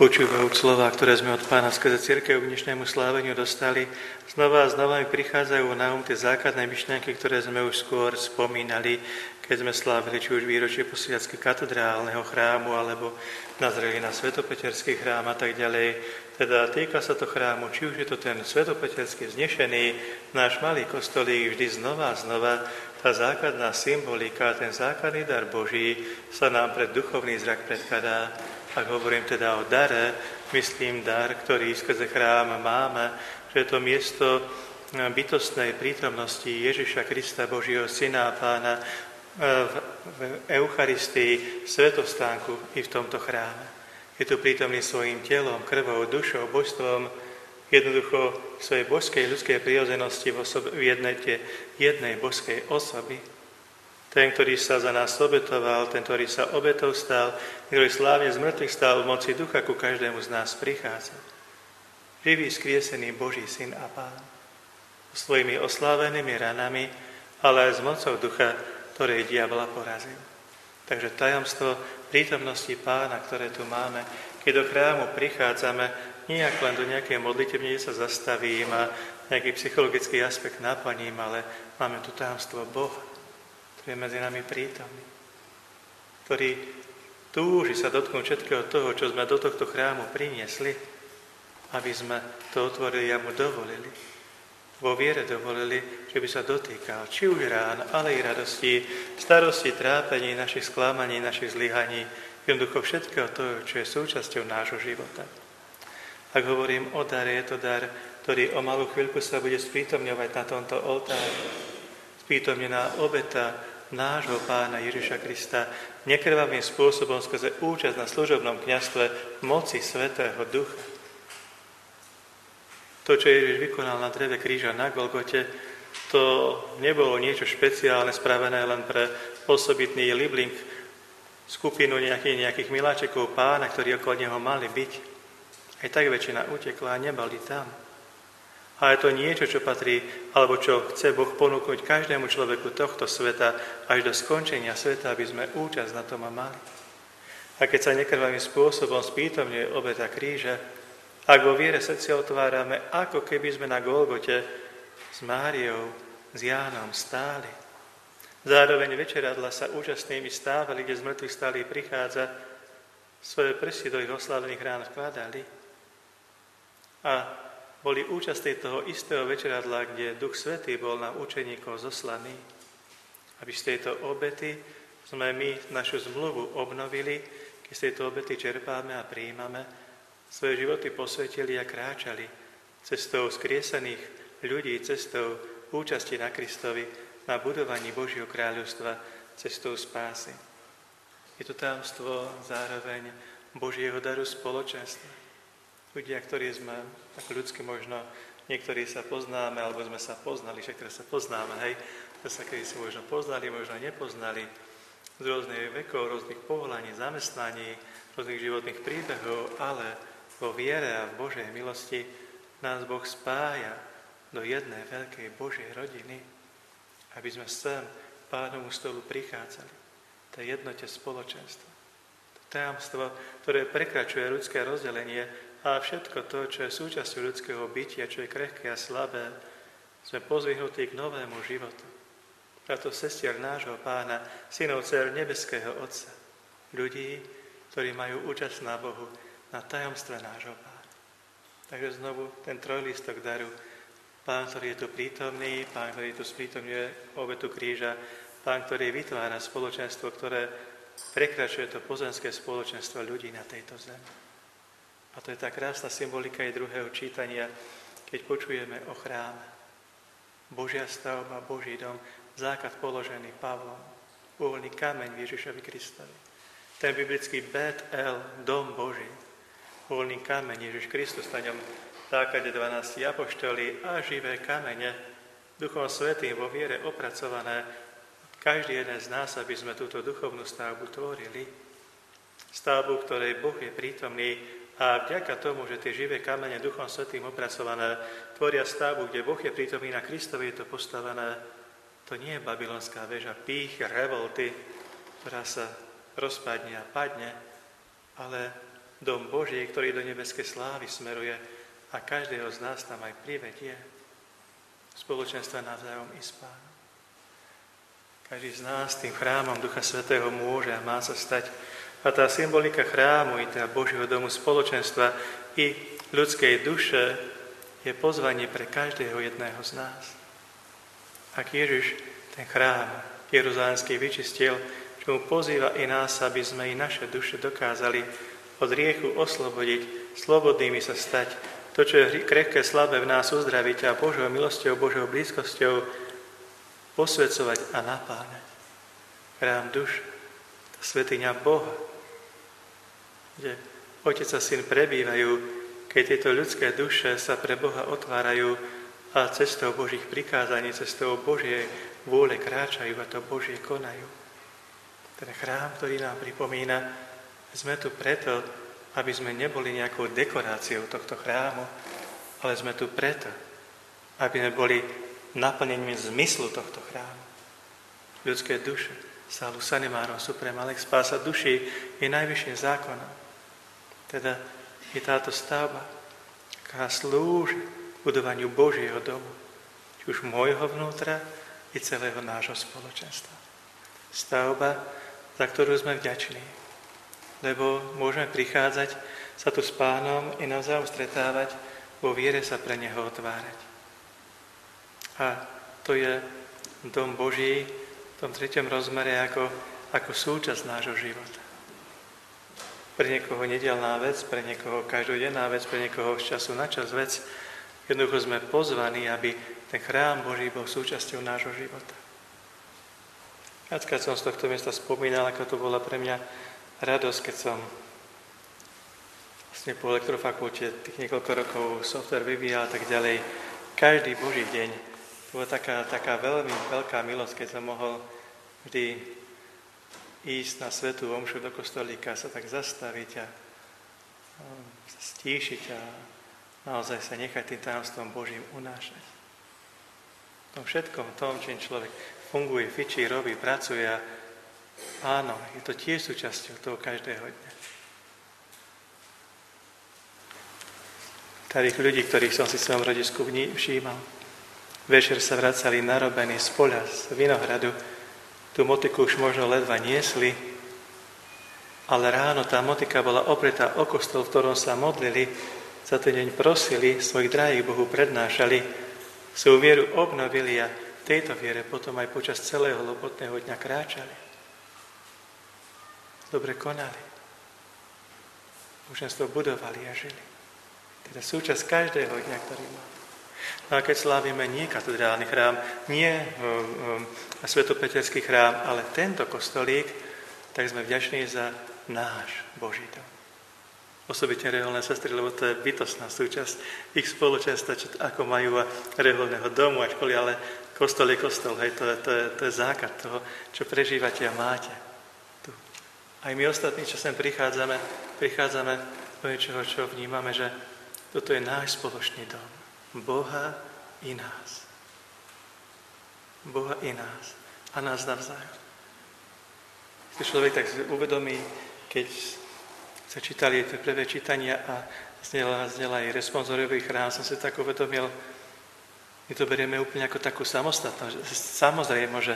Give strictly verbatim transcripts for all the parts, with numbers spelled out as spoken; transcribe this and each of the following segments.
Počúvajúc slova, ktoré sme od Pána skrze cirkev k dnešnému sláveniu dostali, znova a znova mi prichádzajú na um tie základné myšlienky, ktoré sme už skôr spomínali, keď sme slávili či už výročie posviacky katedrálneho chrámu, alebo nazreli na svetopeterský chrám a tak ďalej. Teda týka sa to chrámu, či už je to ten svetopeterský vznešený, náš malý kostolík, vždy znova a znova tá základná symbolika, ten základný dar Boží sa nám pred duchovný zrak predkladá. Ak hovorím teda o dare, myslím dar, ktorý skrze chrám máme, že je to miesto bytostnej prítomnosti Ježiša Krista, Božieho Syna a Pána v Eucharistii, svetostánku i v tomto chráme. Je tu prítomný svojím telom, krvou, dušou, božstvom, jednoducho svojej božskej ľudskej prirodzenosti v, osobe, v jednej, jednej božskej osoby. Ten, ktorý sa za nás obetoval, ten, ktorý sa obetou stal, ktorý slávne z mŕtvych stal v moci ducha, ku každému z nás prichádza. Živý, skriesený Boží Syn a Pán. Svojimi oslávenými ranami, ale aj s mocou ducha, ktoré diabla porazil. Takže tajomstvo prítomnosti Pána, ktoré tu máme, keď do chrámu prichádzame, nijak len do nejakej modlitevne, sa zastavím a nejaký psychologický aspekt naplním, ale máme tu tajomstvo Boha, ktorý je medzi nami prítomný, ktorý túži sa dotknúť všetkého toho, čo sme do tohto chrámu priniesli, aby sme to otvorili a mu dovolili. Vo viere dovolili, že by sa dotýkal či už rán, ale i radostí, starosti, trápení, našich sklamaní, našich zlyhaní, jednoducho všetkého toho, čo je súčasťou nášho života. Ak hovorím o dare, je to dar, ktorý o malú chvíľku sa bude sprítomňovať na tomto oltári. Sprítomnená obeta nášho Pána Ježiša Krista nekrvavým spôsobom skrze účasť na služobnom kňazstve moci Svätého Ducha. To, čo Ježiš vykonal na dreve kríža na Golgote, to nebolo niečo špeciálne spravené len pre osobitný libling, skupinu nejakých, nejakých miláčikov Pána, ktorí okolo neho mali byť. Aj tak väčšina utekla a neboli tam. A je to niečo, čo patrí, alebo čo chce Boh ponúknuť každému človeku tohto sveta až do skončenia sveta, aby sme účasť na tom mali. A keď sa nekrvavým spôsobom sprítomňuje obeta kríža, ak vo viere srdcia otvárame, ako keby sme na Golgote s Máriou, s Jánom stáli. Zároveň večeradla sa účastnými stávali, kde z mŕtvych stálí prichádza, svoje prsty do ich oslávených rán vkladali a boli účastí toho istého večeradla, kde Duch Svätý bol na učeníkov zoslaný, aby z tejto obety sme my našu zmluvu obnovili, keď z tejto obety čerpáme a prijímame, svoje životy posvetili a kráčali cestou skriesených ľudí, cestou účasti na Kristovi, na budovaní Božieho kráľovstva, cestou spásy. Je to tajomstvo zároveň Božieho daru spoločenstva. Ľudia, ktorí sme, ako ľudsky možno, niektorí sa poznáme, alebo sme sa poznali, však teraz sa poznáme, hej, to sa kedy si možno poznali, možno nepoznali, z rôznych vekov, rôznych povolaní, zamestnaní, rôznych životných príbehov, ale vo viere a v Božej milosti nás Boh spája do jednej veľkej Božej rodiny, aby sme sem Pánovu stolu prichádzali, to je jednote spoločenstva. To tajomstvo, ktoré prekračuje ľudské rozdelenie, a všetko to, čo je súčasťou ľudského bytia, čo je krehké a slabé, sme pozvihnutí k novému životu. Táto sestier nášho Pána, synov dcér nebeského Otca, ľudí, ktorí majú účasť na Bohu, na tajomstve nášho Pána. Takže znovu ten trojlistok daru. Pán, ktorý je tu prítomný, Pán, ktorý tu sprítomňuje obetu kríža, Pán, ktorý vytvára spoločenstvo, ktoré prekračuje to pozemské spoločenstvo ľudí na tejto zemi. A to je tá krásna symbolika aj druhého čítania, keď počujeme o chráme. Božia stavba, Boží dom, základ položený Pavlom, uholný kameň Ježišovi Kristovi. Ten biblický Bet-El, dom Boží, uholný kameň Ježiš Kristus, na ňom základe dvanásti apoštolí a živé kamene, Duchom Svätým vo viere opracované, každý jeden z nás, aby sme túto duchovnú stavbu tvorili. Stavbu, ktorej Boh je prítomný, a vďaka tomu, že tie živé kamene Duchom Svätým opracované tvoria stavbu, kde Boh je prítomný, na Kristovi je to postavené, to nie je babylonská väža pých, revolty, ktorá sa rozpadne a padne, ale dom Boží, ktorý do nebeskej slávy smeruje a každého z nás tam aj privedie. Spoločenstva navzájom i s Pánom. Každý z nás tým chrámom Ducha Svätého môže a má sa stať. A tá symbolika chrámu i teda Božieho domu spoločenstva i ľudskej duše je pozvanie pre každého jedného z nás. Ak Ježiš ten chrám jeruzalemský vyčistil, čo mu pozýva i nás, aby sme i naše duše dokázali od hriechu oslobodiť, slobodnými sa stať, to, čo je krehké, slabé v nás uzdraviť a Božou milosťou, Božou blízkosťou posvedzovať a napáňať. Chrám duš, tá svätyňa Boha, kde Otec a Syn prebývajú, keď tieto ľudské duše sa pre Boha otvárajú a cestou Božích prikázaní, cestou Božej vôle kráčajú a to Božie konajú. Ten chrám, ktorý nám pripomína, sme tu preto, aby sme neboli nejakou dekoráciou tohto chrámu, ale sme tu preto, aby sme boli naplnením zmyslu tohto chrámu. Ľudské duše, salus animarum suprema lex, spása duší je najvyšším zákonom. Teda je táto stavba, ktorá slúži budovaniu Božieho domu, či už môjho vnútra i celého nášho spoločenstva. Stavba, za ktorú sme vďační, lebo môžeme prichádzať sa tu s Pánom i navzájom stretávať, vo viere sa pre Neho otvárať. A to je dom Boží v tom treťom rozmere ako, ako súčasť nášho života. Pre niekoho nedelná vec, pre niekoho každodenná vec, pre niekoho z času na čas vec. Jednoducho sme pozvaní, aby ten chrám Boží bol súčasťou nášho života. Viackrát som z tohto miesta spomínal, ako to bola pre mňa radosť, keď som vlastne po elektrofakulte tých niekoľko rokov software vyvíjal a tak ďalej. Každý Boží deň to bola taká, taká veľmi veľká milosť, keď som mohol vždy ísť na svätú omšu do kostolíka, sa tak zastaviť a sa stíšiť a naozaj sa nechať tým tajomstvom Božím unášať. V tom všetkom tom, čím človek funguje, fičí, robí, pracuje a áno, je to tiež súčasťou toho každého dňa. Takých ľudí, ktorých som si v svojom rodisku všímal, večer sa vracali narobení z poľa, z vinohradu, tú motiku už možno ledva niesli, ale ráno tá motika bola opretá o kostol, v ktorom sa modlili, za ten deň prosili, svojich drahých Bohu prednášali, svoju vieru obnovili a v tejto viere potom aj počas celého lopotného dňa kráčali. Dobre konali. Muženstvo budovali a žili. Teda súčasť každého dňa, ktorý má. No a keď slávime nie katedrálny chrám, nie um, um, svetopeterský chrám, ale tento kostolík, tak sme vďační za náš Boží dom. Osobitne reholné sestry, lebo to je bytostná súčasť ich spoločenstva, čo, ako majú a reholného domu a školy, ale kostol je kostol, hej, to je, to je, to je základ toho, čo prežívate a máte. Aj my ostatní, čo sem prichádzame, prichádzame do niečoho, čo vnímame, že toto je náš spoločný dom. Boha i nás. Boha i nás. A nás navzájom. Keď človek tak uvedomí, keď sa čítali tie prvé čítania a znela, znela aj responsoriový chrám, som si tak uvedomil, my to berieme úplne ako takú samostatnosť. Samozrejme, že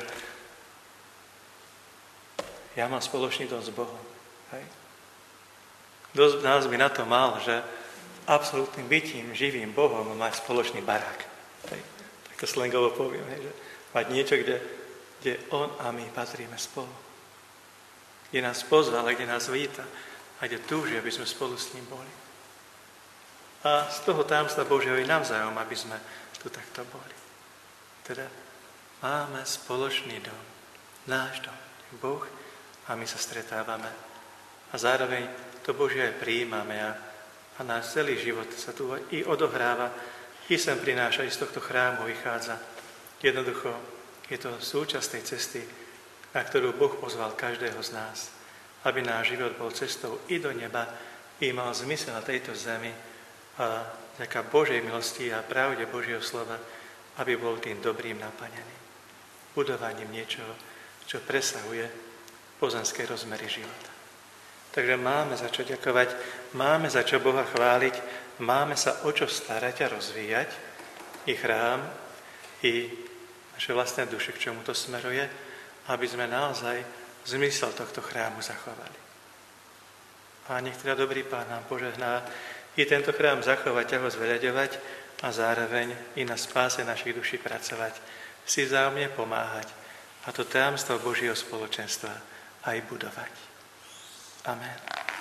ja mám spoločný dom s Bohom. Hej. Dosť nás by na to mal, že absolútnym bytím, živým Bohom mať spoločný barák. Hej. Tak to slangovo poviem. Hej, že mať niečo, kde, kde On a my patríme spolu. Kde nás pozval, kde nás víta a kde túži, aby sme spolu s ním boli. A z toho tajomstva Božieho i navzájom, aby sme tu takto boli. Teda máme spoločný dom. Náš dom. Boh a my sa stretávame. A zároveň to Božie aj prijímame a, a náš celý život sa tu i odohráva, i sem prináša, i z tohto chrámu vychádza. Jednoducho je to súčasť tej cesty, na ktorú Boh pozval každého z nás, aby náš život bol cestou i do neba, i mal zmysel na tejto zemi a vďaka Božej milosti a pravde Božieho slova, aby bol tým dobrým naplnený. Budovaním niečoho, čo presahuje pozemské rozmery života. Takže máme za čo ďakovať, máme za čo Boha chváliť, máme sa o čo starať a rozvíjať. I chrám, i naše vlastné duše, k čomu to smeruje, aby sme naozaj zmysel tohto chrámu zachovali. A nech teda dobrý Pán nám požehná i tento chrám zachovať a ho zveľaďovať a zároveň i na spáse našich duší pracovať, si vzájomne pomáhať a to tajomstvo Božieho spoločenstva aj budovať. Amen.